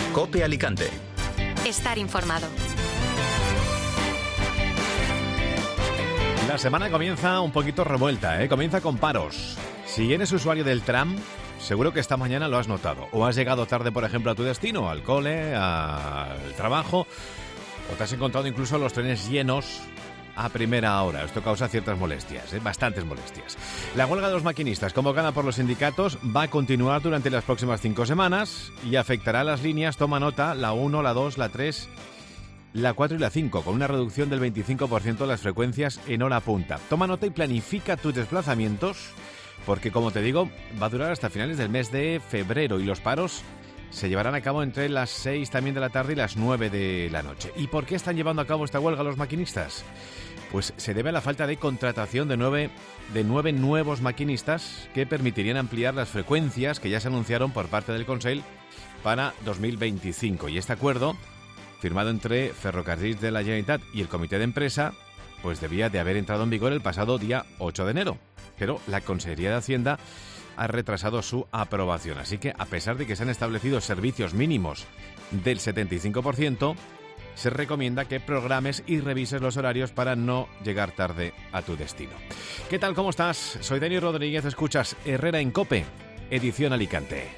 COPE Alicante. Estar informado. La semana comienza un poquito revuelta, ¿eh? Comienza con paros. Si eres usuario del tram, seguro que esta mañana lo has notado. O has llegado tarde, por ejemplo, a tu destino, al cole, al trabajo, o te has encontrado incluso los trenes llenos a primera hora. Esto causa ciertas molestias, bastantes molestias. La huelga de los maquinistas, convocada por los sindicatos, va a continuar durante las próximas 5 semanas y afectará a las líneas, toma nota, la 1, la 2, la 3... la 4 y la 5, con una reducción del 25% de las frecuencias en hora punta. Toma nota y planifica tus desplazamientos, porque, como te digo, va a durar hasta finales del mes de febrero y los paros se llevarán a cabo entre las 6 también de la tarde y las 9 de la noche. ¿Y por qué están llevando a cabo esta huelga los maquinistas? Pues se debe a la falta de contratación de nueve nuevos maquinistas que permitirían ampliar las frecuencias que ya se anunciaron por parte del Consell para 2025. Y este acuerdo, firmado entre Ferrocarrils de la Generalitat y el Comité de Empresa, pues debía de haber entrado en vigor el pasado día 8 de enero. Pero la Consellería de Hacienda ha retrasado su aprobación. Así que, a pesar de que se han establecido servicios mínimos del 75%, se recomienda que programes y revises los horarios para no llegar tarde a tu destino. ¿Qué tal? ¿Cómo estás? Soy Dani Rodríguez, escuchas Herrera en COPE, edición Alicante.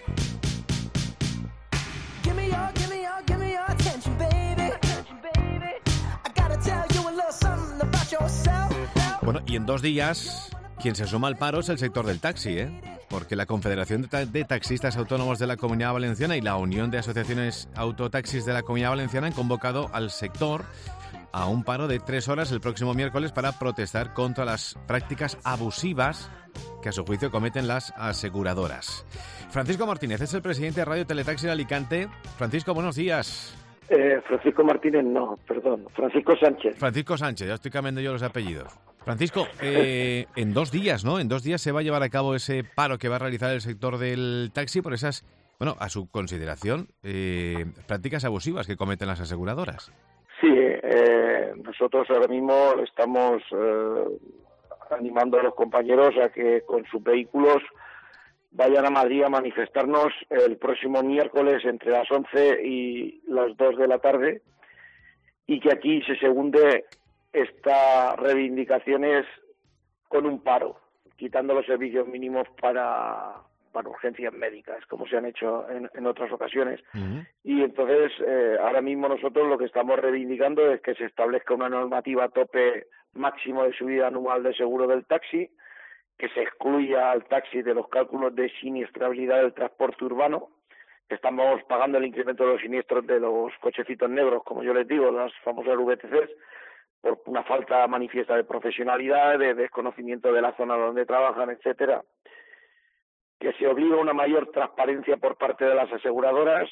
Bueno, y en 2 días, quien se suma al paro es el sector del taxi, porque la Confederación de Taxistas Autónomos de la Comunidad Valenciana y la Unión de Asociaciones Autotaxis de la Comunidad Valenciana han convocado al sector a un paro de 3 horas el próximo miércoles para protestar contra las prácticas abusivas que a su juicio cometen las aseguradoras. Francisco Martínez es el presidente de Radio Teletaxi de Alicante. Francisco, buenos días. Francisco Martínez no, perdón, Francisco Sánchez. Francisco Sánchez, ya estoy cambiando yo los apellidos. Francisco, en 2 días, ¿no? En 2 días se va a llevar a cabo ese paro que va a realizar el sector del taxi por esas, bueno, a su consideración, prácticas abusivas que cometen las aseguradoras. Sí, nosotros ahora mismo estamos animando a los compañeros a que con sus vehículos vayan a Madrid a manifestarnos el próximo miércoles entre las 11 y las 2 de la tarde y que aquí se segunde estas reivindicaciones con un paro, quitando los servicios mínimos para urgencias médicas, como se han hecho en otras ocasiones. Uh-huh. Y entonces, ahora mismo nosotros lo que estamos reivindicando es que se establezca una normativa tope máximo de subida anual de seguro del taxi, que se excluya al taxi de los cálculos de siniestrabilidad del transporte urbano, que estamos pagando el incremento de los siniestros de los cochecitos negros, como yo les digo, las famosas VTCs, por una falta manifiesta de profesionalidad, de desconocimiento de la zona donde trabajan, etcétera, que se obliga a una mayor transparencia por parte de las aseguradoras.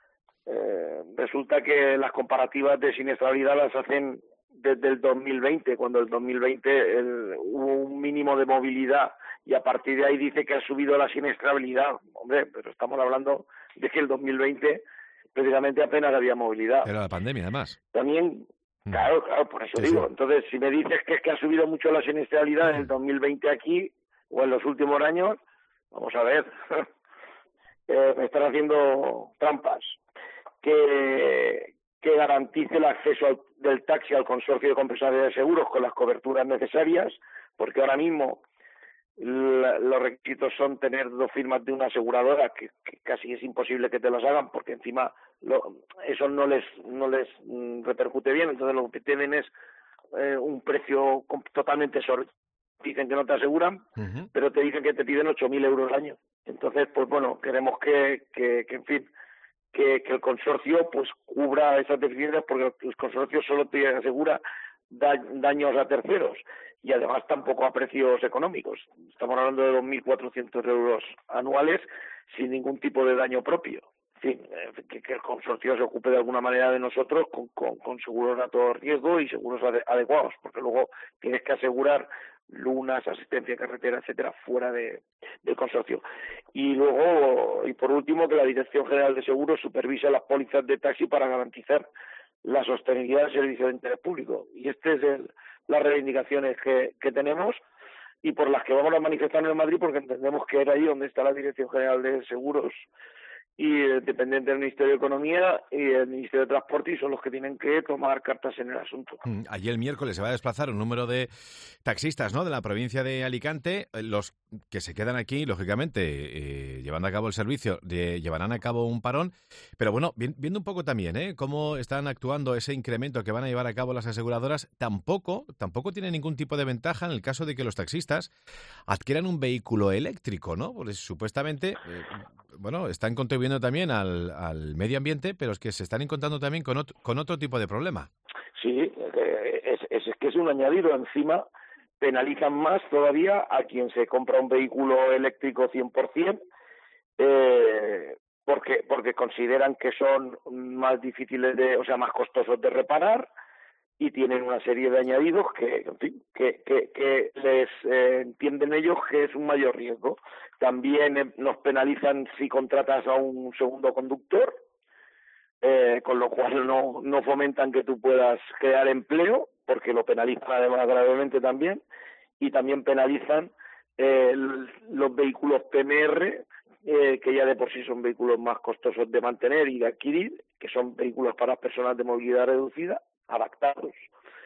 Resulta que las comparativas de siniestrabilidad las hacen desde el 2020, cuando el 2020 hubo un mínimo de movilidad y a partir de ahí dice que ha subido la siniestrabilidad. Hombre, pero estamos hablando de que el 2020 precisamente apenas había movilidad. Era la pandemia, además. También, claro, por eso digo. Sí. Entonces, si me dices que es que ha subido mucho la siniestrabilidad en el 2020 aquí o en los últimos años, vamos a ver, me están haciendo trampas. Que garantice el acceso del taxi al consorcio de compensadores de seguros con las coberturas necesarias, porque ahora mismo los requisitos son tener 2 firmas de una aseguradora, que casi es imposible que te las hagan, porque encima eso no les repercute bien. Entonces lo que tienen es un precio totalmente exorbitante. Dicen que no te aseguran, uh-huh, pero te dicen que te piden 8.000 euros al año. Entonces, pues bueno, queremos que en fin, que el consorcio pues cubra esas deficiencias, porque el consorcio solo te asegura daños a terceros y además tampoco a precios económicos. Estamos hablando de 2.400 euros anuales sin ningún tipo de daño propio. En fin, que el consorcio se ocupe de alguna manera de nosotros con seguros a todo riesgo y seguros adecuados, porque luego tienes que asegurar lunas, asistencia carretera, etcétera, fuera del consorcio. Y luego, y por último, que la Dirección General de Seguros supervise las pólizas de taxi para garantizar la sostenibilidad del servicio de interés público. Y estas es las reivindicaciones que tenemos y por las que vamos a manifestarnos en Madrid, porque entendemos que era ahí donde está la Dirección General de Seguros y dependiente del Ministerio de Economía y el Ministerio de Transporte, y son los que tienen que tomar cartas en el asunto. Allí el miércoles se va a desplazar un número de taxistas, ¿no?, de la provincia de Alicante. Los que se quedan aquí, lógicamente, llevando a cabo el servicio, llevarán a cabo un parón. Pero bueno, viendo un poco también cómo están actuando ese incremento que van a llevar a cabo las aseguradoras, tampoco tiene ningún tipo de ventaja en el caso de que los taxistas adquieran un vehículo eléctrico, ¿no? Porque supuestamente, están contribuyendo también al medio ambiente, pero es que se están encontrando también con otro tipo de problema. Sí, es que es un añadido. Encima penalizan más todavía a quien se compra un vehículo eléctrico 100%, porque consideran que son más difíciles más costosos de reparar, y tienen una serie de añadidos que les entienden ellos que es un mayor riesgo. También nos penalizan si contratas a un segundo conductor, con lo cual no fomentan que tú puedas crear empleo, porque lo penalizan además gravemente también, y también penalizan los vehículos PMR, que ya de por sí son vehículos más costosos de mantener y de adquirir, que son vehículos para personas de movilidad reducida, adaptados,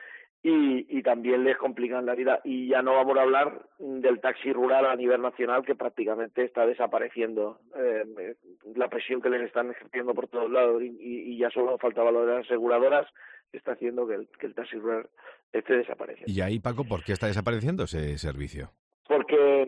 y también les complican la vida. Y ya no vamos a hablar del taxi rural a nivel nacional, que prácticamente está desapareciendo. La presión que les están ejerciendo por todos lados, y ya solo faltaba lo de las aseguradoras, está haciendo que el taxi rural esté desapareciendo. Y ahí, Paco, ¿por qué está desapareciendo ese servicio? Porque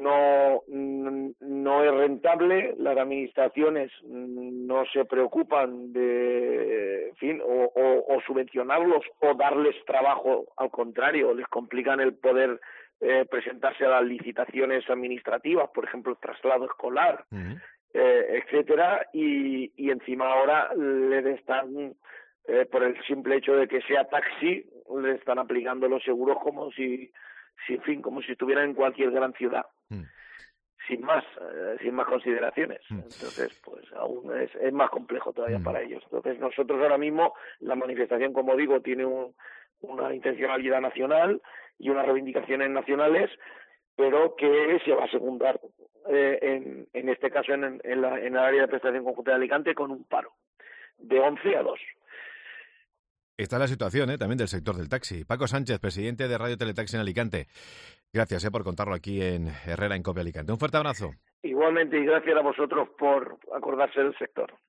no es rentable, las administraciones no se preocupan de, o subvencionarlos o darles trabajo, al contrario, les complican el poder presentarse a las licitaciones administrativas, por ejemplo, el traslado escolar, etcétera, y encima ahora le están, por el simple hecho de que sea taxi, le están aplicando los seguros como si estuvieran en cualquier gran ciudad, sin más consideraciones. Entonces, pues aún es más complejo todavía para ellos. Entonces, nosotros ahora mismo, la manifestación, como digo, tiene una intencionalidad nacional y unas reivindicaciones nacionales, pero que se va a secundar en este caso en el área de prestación conjunta de Alicante, con un paro de 11 a 2. Esta es la situación también del sector del taxi. Paco Sánchez, presidente de Radio Teletaxi en Alicante. Gracias por contarlo aquí en Herrera en COPE Alicante. Un fuerte abrazo. Igualmente, y gracias a vosotros por acordarse del sector.